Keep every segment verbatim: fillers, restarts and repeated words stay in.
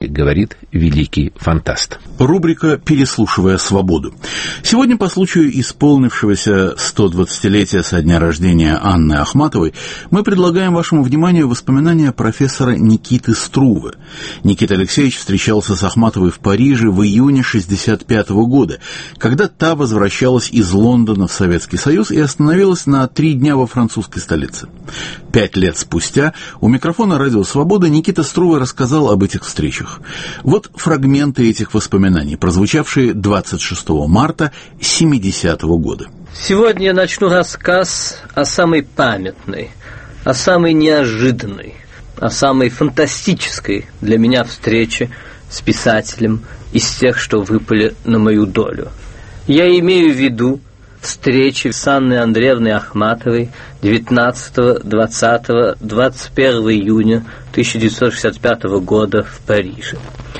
говорит великий фантаст. Рубрика «Переслушивая свободу». Сегодня по случаю исполнившегося сто двадцатилетия со дня рождения Анны Ахматовой мы предлагаем вашему вниманию воспоминания профессора Никиты Струве. Никита Алексеевич встречался с Ахматовой в Париже в июне шестьдесят пятого года, когда та возвращалась из Лондона в Советский Союз и остановилась на три дня во французской столице. Пять лет спустя у микрофона «Радио Свобода» Никита Струве рассказал об этих встречах. Вот фрагменты этих воспоминаний, прозвучавшие двадцать шестого марта семидесятого года. Сегодня я начну рассказ о самой памятной, о самой неожиданной, о самой фантастической для меня встрече с писателем из тех, что выпали на мою долю. Я имею в виду встречи с Анной Андреевной Ахматовой девятнадцатого, двадцатого, двадцать первого июня тысяча девятьсот шестьдесят пятого года в Париже.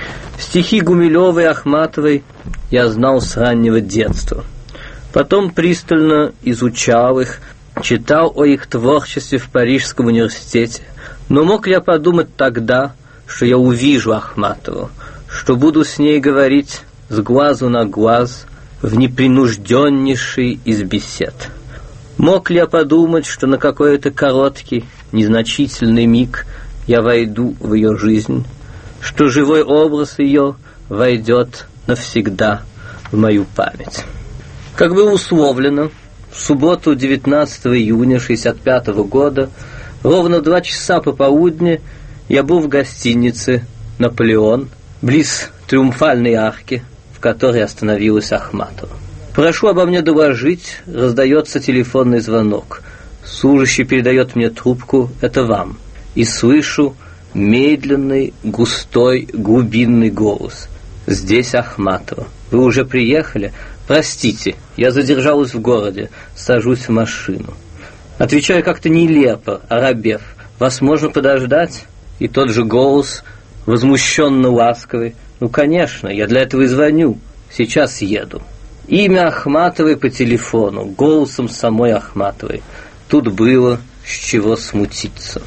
Стихи Гумилевой и Ахматовой я знал с раннего детства. Потом пристально изучал их, читал о их творчестве в Парижском университете. Но мог ли я подумать тогда, что я увижу Ахматову, что буду с ней говорить с глазу на глаз, в непринужденнейшей из бесед? Мог ли я подумать, что на какой-то короткий, незначительный миг я войду в ее жизнь, что живой образ ее войдет навсегда в мою память? Как было условлено, в субботу девятнадцатого июня шестьдесят пятого года, ровно в два часа пополудни, я был в гостинице «Наполеон», близ Триумфальной арки, в которой остановилась Ахматова. «Прошу обо мне доложить», раздается телефонный звонок. Служащий передает мне трубку «это вам». И слышу медленный, густой, глубинный голос. «Здесь Ахматова. Вы уже приехали? Простите, я задержалась в городе. Сажусь в машину». Отвечаю как-то нелепо, оробев. «Вас можно подождать?» И тот же голос, возмущенно ласковый: «Ну, конечно, я для этого и звоню. Сейчас еду». Имя Ахматовой по телефону, голосом самой Ахматовой. Тут было с чего смутиться.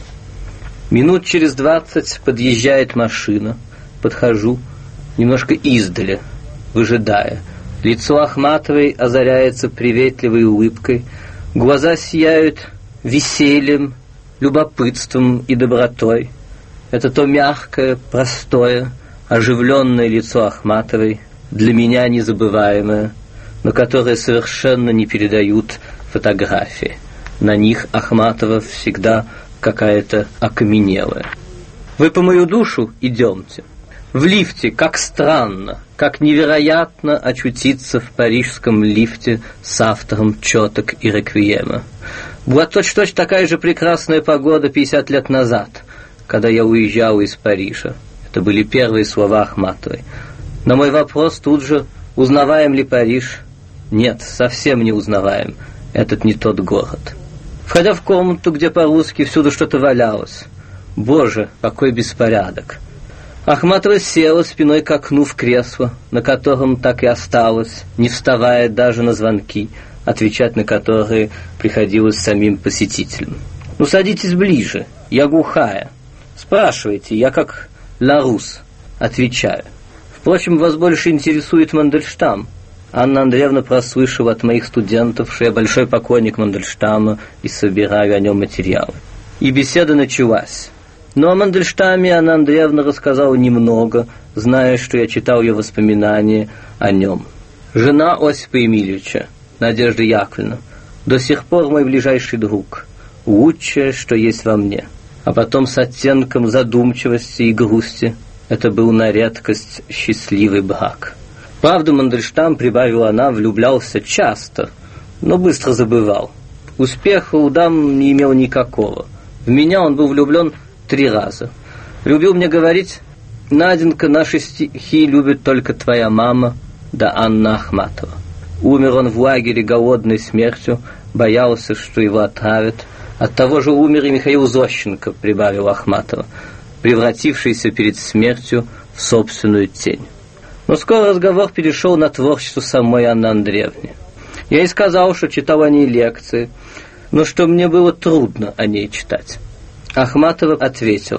Минут через двадцать подъезжает машина. Подхожу, немножко издали, выжидая. Лицо Ахматовой озаряется приветливой улыбкой. Глаза сияют весельем, любопытством и добротой. Это то мягкое, простое, оживленное лицо Ахматовой, для меня незабываемое, но которое совершенно не передают фотографии. На них Ахматова всегда какая-то окаменелая. «Вы по мою душу идемте». В лифте, как странно, как невероятно очутиться в парижском лифте с автором «Четок» и «Реквиема». Была точь-в-точь такая же прекрасная погода пятьдесят лет назад, когда я уезжал из Парижа. Это были первые слова Ахматовой. На мой вопрос тут же: узнаваем ли Париж? Нет, совсем не узнаваем. Этот не тот город. Входя в комнату, где по-русски всюду что-то валялось. Боже, какой беспорядок! Ахматова села спиной к окну в кресло, на котором так и осталась, не вставая даже на звонки, отвечать на которые приходилось самим посетителям. «Ну, садитесь ближе, я глухая. Спрашивайте, я как Ларус отвечаю. Впрочем, вас больше интересует Мандельштам». Анна Андреевна прослышала от моих студентов, что я большой поклонник Мандельштама и собираю о нем материалы. И беседа началась. Но о Мандельштаме Анна Андреевна рассказала немного, зная, что я читал ее воспоминания о нем. Жена Осипа Емельевича, Надежда Яковлевна, до сих пор мой ближайший друг, лучшее, что есть во мне. А потом с оттенком задумчивости и грусти: это был на редкость счастливый брак. Правда, Мандельштам, прибавила она, влюблялся часто, но быстро забывал. Успеха у дам не имел никакого. В меня он был влюблен три раза. Любил мне говорить: «Наденька, наши стихи любит только твоя мама, да Анна Ахматова». Умер он в лагере голодной смертью, боялся, что его отравят. От того же умер и Михаил Зощенко, прибавила Ахматова, превратившийся перед смертью в собственную тень. Но скоро разговор перешел на творчество самой Анны Андреевны. Я ей сказал, что читал о ней лекции, но что мне было трудно о ней читать. Ахматова ответила: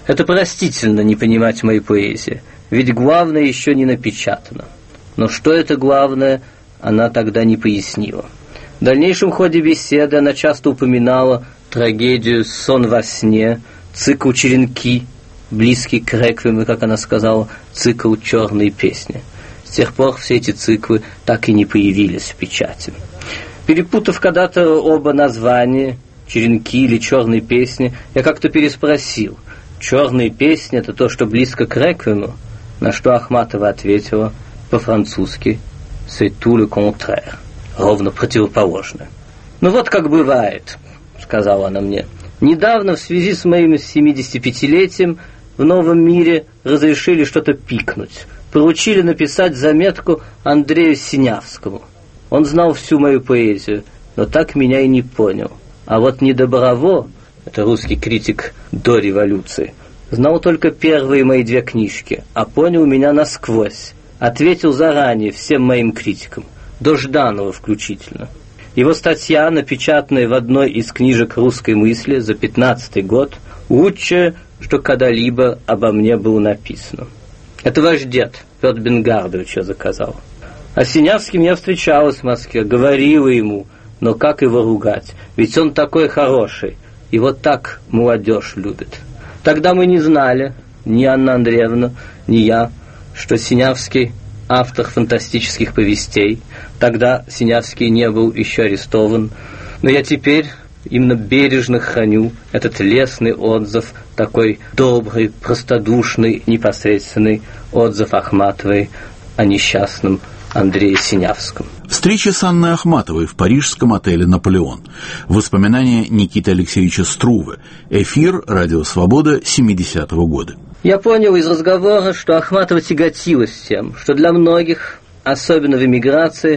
Это простительно не понимать моей поэзии, ведь главное еще не напечатано. Но что это главное, она тогда не пояснила. В дальнейшем ходе беседы она часто упоминала трагедию «Сон во сне», цикл «Черенки», близкий к реквиему, как она сказала, цикл «Черные песни». С тех пор все эти циклы так и не появились в печати. Перепутав когда-то оба названия, «Черенки» или «Черные песни», я как-то переспросил: «Черные песни» — это то, что близко к реквиему? На что Ахматова ответила по-французски: «C'est tout le contraire», ровно противоположное. «Ну вот как бывает», — сказала она мне. «Недавно в связи с моим семидесятипятилетием в новом мире разрешили что-то пикнуть. Поручили написать заметку Андрею Синявскому. Он знал всю мою поэзию, но так меня и не понял. А вот Недоброво, это русский критик до революции, знал только первые мои две книжки, а понял меня насквозь. Ответил заранее всем моим критикам, до Жданова включительно. Его статья, напечатанная в одной из книжек русской мысли за пятнадцатый год, лучшее, что когда-либо обо мне было написано. Это ваш дед, Петр Бенгардович, я заказал. А с Синявским я встречалась в Москве, говорила ему, но как его ругать, ведь он такой хороший, и вот так молодежь любит. Тогда мы не знали, ни Анна Андреевна, ни я, что Синявский автор фантастических повестей. Тогда Синявский не был еще арестован. Но я теперь именно бережно храню этот лестный отзыв, такой добрый, простодушный, непосредственный отзыв Ахматовой о несчастном Андрее Синявском. Встреча с Анной Ахматовой в парижском отеле «Наполеон». Воспоминания Никиты Алексеевича Струве. Эфир «Радио Свобода» семидесятого года. Я понял из разговора, что Ахматова тяготилась тем, что для многих, особенно в эмиграции,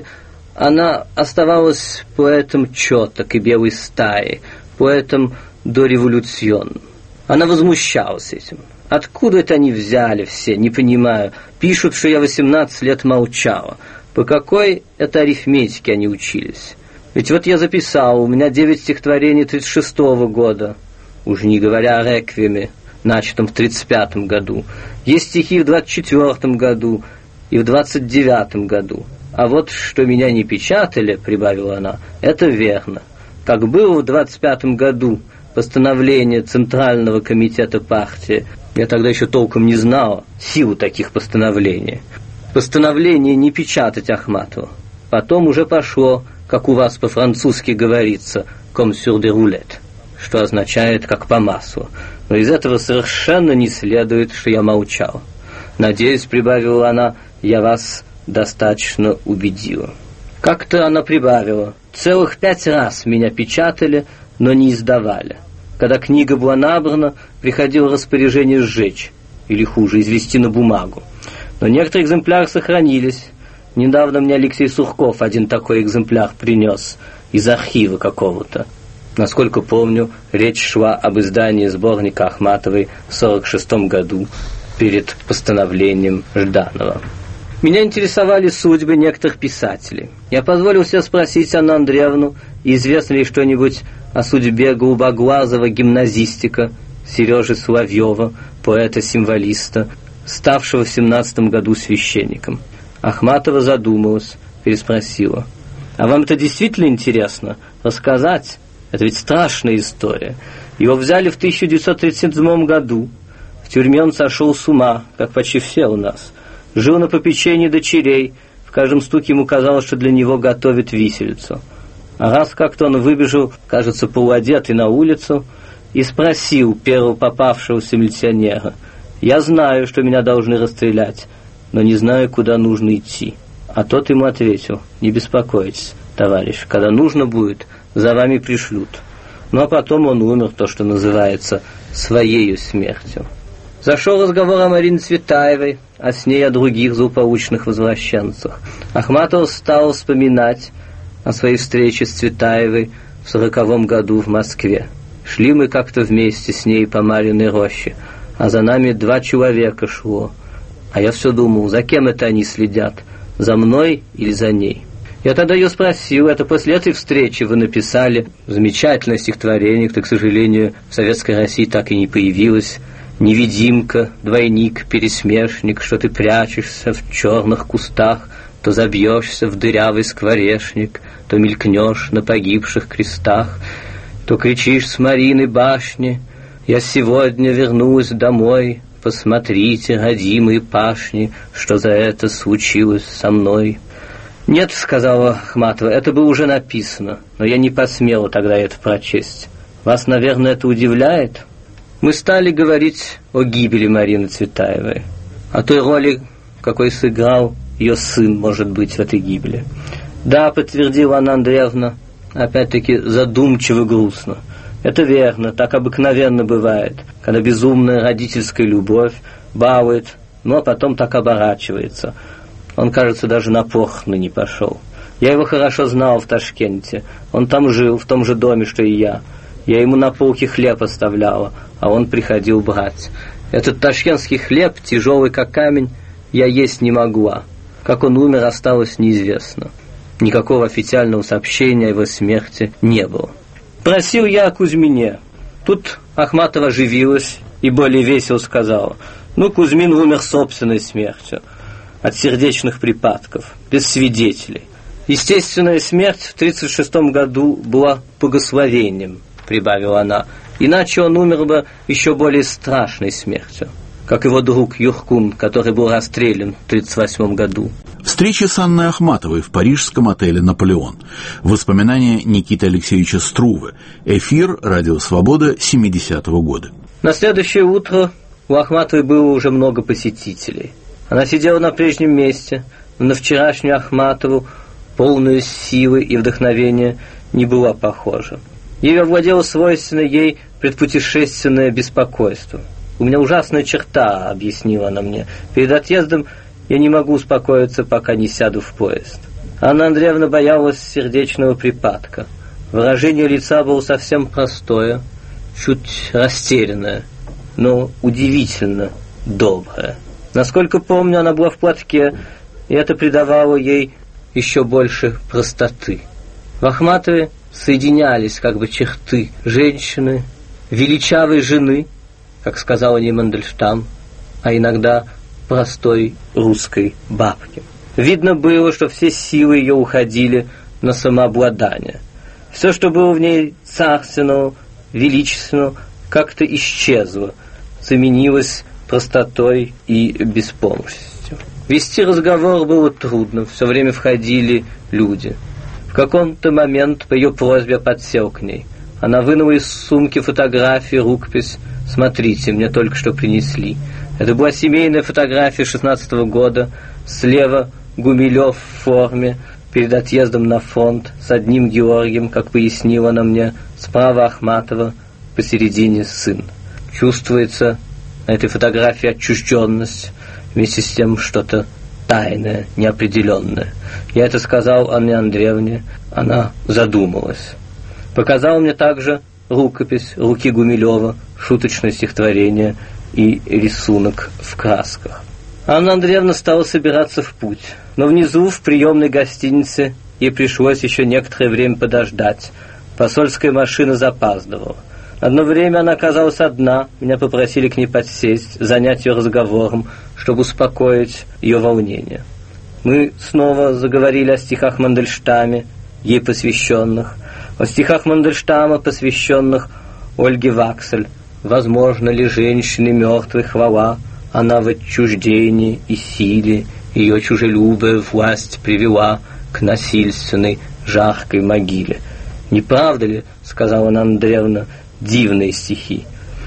она оставалась поэтом чёток и белой стаи, поэтом дореволюционным. Она возмущалась этим. Откуда это они взяли все, не понимаю. Пишут, что я восемнадцать лет молчала. По какой это арифметике они учились? Ведь вот я записал, у меня девять стихотворений тридцать шестого года, уж не говоря о реквиеме, начатом в тридцать пятом году. Есть стихи в двадцать четвёртом году и в двадцать девятом году. А вот что меня не печатали, прибавила она, это верно. Как было в двадцать пятом году постановление Центрального комитета партии, я тогда еще толком не знала силу таких постановлений. Постановление не печатать Ахматову. Потом уже пошло, как у вас по-французски говорится, «comme sur des roulettes», что означает «как по маслу». Но из этого совершенно не следует, что я молчал. Надеюсь, прибавила она, я вас достаточно убедила. Как-то она прибавила, целых пять раз меня печатали, но не издавали. Когда книга была набрана, приходило распоряжение сжечь, или хуже, извести на бумагу. Но некоторые экземпляры сохранились. Недавно мне Алексей Сурков один такой экземпляр принес из архива какого-то. Насколько помню, речь шла об издании сборника Ахматовой в сорок шестом году перед постановлением Жданова. Меня интересовали судьбы некоторых писателей. Я позволил себе спросить Анну Андреевну, известно ли что-нибудь о судьбе голубоглазого гимназистика Сережи Соловьева, поэта-символиста, ставшего в семнадцатом году священником. Ахматова задумалась, переспросила: «А вам это действительно интересно? Рассказать? Это ведь страшная история. Его взяли в тысяча девятьсот тридцать седьмом году. В тюрьме он сошел с ума, как почти все у нас. Жил на попечении дочерей. В каждом стуке ему казалось, что для него готовят виселицу. А раз как-то он выбежал, кажется, полуодетый на улицу, и спросил первого попавшегося милиционера: «Я знаю, что меня должны расстрелять, но не знаю, куда нужно идти». А тот ему ответил: «Не беспокойтесь, товарищ, когда нужно будет, за вами пришлют». Ну а потом он умер, то, что называется, своею смертью. Зашел разговор о Марине Цветаевой, а с ней о других злополучных возвращенцах. Ахматова стала вспоминать о своей встрече с Цветаевой в сороковом году в Москве. Шли мы как-то вместе с ней по Марьиной роще, а за нами два человека шло. А я все думал, за кем это они следят, за мной или за ней? Я тогда ее спросил, это после этой встречи вы написали замечательное стихотворение, что, к сожалению, в Советской России так и не появилось, Невидимка, двойник, пересмешник, что ты прячешься в черных кустах, то забьешься в дырявый скворечник, то мелькнешь на погибших крестах, то кричишь с Марины башни: «Я сегодня вернулась домой, посмотрите, родимые пашни, что за это случилось со мной». «Нет», — сказала Ахматова, — «это было уже написано, но я не посмела тогда это прочесть. Вас, наверное, это удивляет?» Мы стали говорить о гибели Марины Цветаевой, о той роли, какой сыграл ее сын, может быть, в этой гибели. «Да», — подтвердила Анна Андреевна, опять-таки задумчиво грустно. «Это верно, так обыкновенно бывает, когда безумная родительская любовь балует, но потом так оборачивается. Он, кажется, даже на похороны не пошел. Я его хорошо знал в Ташкенте, он там жил, в том же доме, что и я. Я ему на полке хлеб оставляла, а он приходил брать. Этот ташкентский хлеб, тяжелый как камень, я есть не могла. Как он умер, осталось неизвестно. Никакого официального сообщения о его смерти не было. Просил я о Кузьмине. Тут Ахматова оживилась и более весело сказала: «Ну, Кузьмин умер собственной смертью, от сердечных припадков, без свидетелей. Естественная смерть в тридцать шестом году была благословением», — прибавила она, «иначе он умер бы еще более страшной смертью, как его друг Юркун, который был расстрелян в тридцать восьмом году». Встреча с Анной Ахматовой в парижском отеле «Наполеон». Воспоминания Никиты Алексеевича Струве. Эфир «Радио Свобода» семидесятого года. На следующее утро у Ахматовой было уже много посетителей. Она сидела на прежнем месте, но на вчерашнюю Ахматову, полную силы и вдохновения, не была похожа. Ею овладело свойственное ей предпутешественное беспокойство. «У меня ужасная черта», — объяснила она мне. «Перед отъездом я не могу успокоиться, пока не сяду в поезд». Анна Андреевна боялась сердечного припадка. Выражение лица было совсем простое, чуть растерянное, но удивительно доброе. Насколько помню, она была в платке, и это придавало ей еще больше простоты. В Ахматове соединялись как бы черты женщины, величавой жены, как сказал о ней Мандельштам, а иногда простой русской бабки. Видно было, что все силы ее уходили на самообладание. Все, что было в ней царственного, величественного, как-то исчезло, заменилось простотой и беспомощностью. Вести разговор было трудно, все время входили люди. В каком-то момент по ее просьбе подсел к ней. Она вынула из сумки фотографии, рукопись. «Смотрите, мне только что принесли». Это была семейная фотография шестнадцатого года. Слева Гумилев в форме, перед отъездом на фронт, с одним Георгием, как пояснила она мне, справа Ахматова, посередине сын. Чувствуется на этой фотографии отчужденность, вместе с тем что-то тайное, неопределенное. Я это сказал Анне Андреевне, она задумалась. Показал мне также рукопись руки Гумилева, шуточное стихотворение и рисунок в красках. Анна Андреевна стала собираться в путь, но внизу, в приемной гостинице, ей пришлось еще некоторое время подождать. Посольская машина запаздывала. Одно время она оказалась одна, меня попросили к ней подсесть, занять ее разговором, чтобы успокоить ее волнение. Мы снова заговорили о стихах Мандельштама, ей посвященных, о стихах Мандельштама, посвященных Ольге Ваксель. «Возможно ли женщине мертвой хвала? Она в отчуждении и силе, ее чужелюбая власть привела к насильственной жаркой могиле». «Не правда ли, — сказала Анна Андреевна, — дивные стихи?»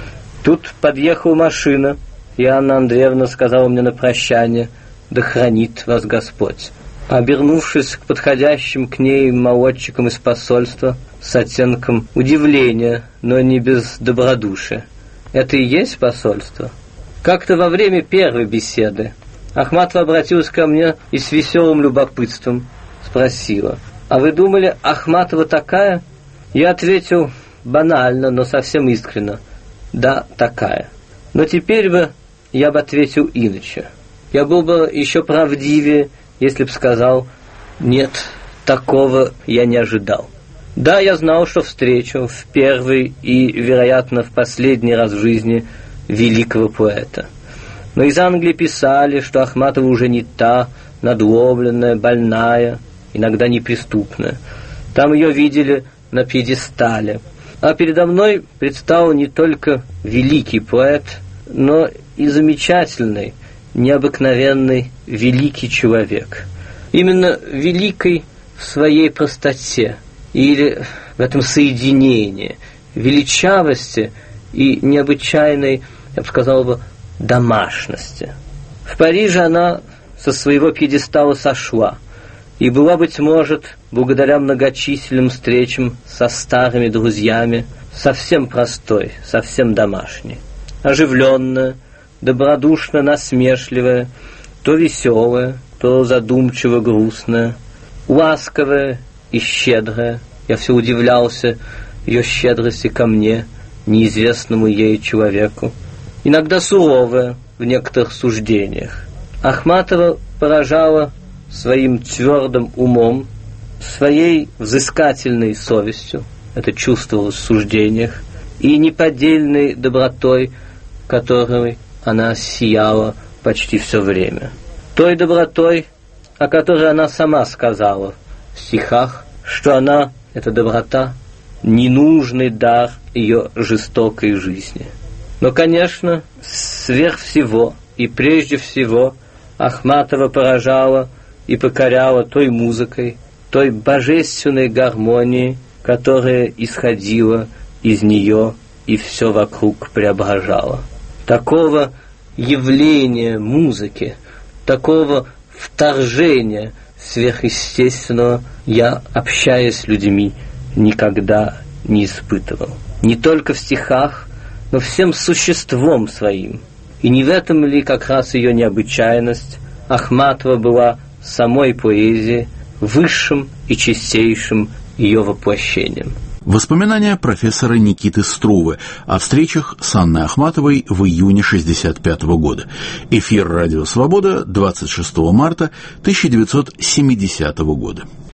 Тут подъехала машина, и Анна Андреевна сказала мне на прощание: «Да хранит вас Господь». Обернувшись к подходящим к ней молодчикам из посольства с оттенком удивления, но не без добродушия: «Это и есть посольство?» Как-то во время первой беседы Ахматова обратилась ко мне и с веселым любопытством спросила: «А вы думали, Ахматова такая?» Я ответил банально, но совсем искренне: «Да, такая». Но теперь бы я бы ответил иначе. Я был бы еще правдивее, если б сказал: «Нет, такого я не ожидал». Да, я знал, что встречу в первый и, вероятно, в последний раз в жизни великого поэта. Но из Англии писали, что Ахматова уже не та, надломленная, больная, иногда неприступная. Там ее видели на пьедестале. А передо мной предстал не только великий поэт, но и замечательный, необыкновенный, великий человек. Именно великий в своей простоте, или в этом соединении, величавости и необычайной, я бы сказал бы, домашности. В Париже она со своего пьедестала сошла, и была, быть может, благодаря многочисленным встречам со старыми друзьями, совсем простой, совсем домашней, оживленная, добродушно насмешливая, то веселая, то задумчиво грустная, ласковая и щедрая. Я все удивлялся ее щедрости ко мне, неизвестному ей человеку. Иногда суровая в некоторых суждениях. Ахматова поражала своим твердым умом, своей взыскательной совестью, это чувствовалось в суждениях, и неподдельной добротой, которой она сияла почти все время. Той добротой, о которой она сама сказала в стихах, что она, эта доброта, ненужный дар ее жестокой жизни. Но, конечно, сверх всего и прежде всего Ахматова поражала и покоряла той музыкой, той божественной гармонией, которая исходила из нее и все вокруг преображала. Такого явления музыки, такого вторжения сверхъестественного я, общаясь с людьми, никогда не испытывал. Не только в стихах, но всем существом своим. И не в этом ли как раз ее необычайность? Ахматова была самой поэзией, высшим и чистейшим ее воплощением. Воспоминания профессора Никиты Струве о встречах с Анной Ахматовой в июне шестьдесят пятого года. Эфир «Радио Свобода», двадцать шестого марта тысяча девятьсот семидесятого года.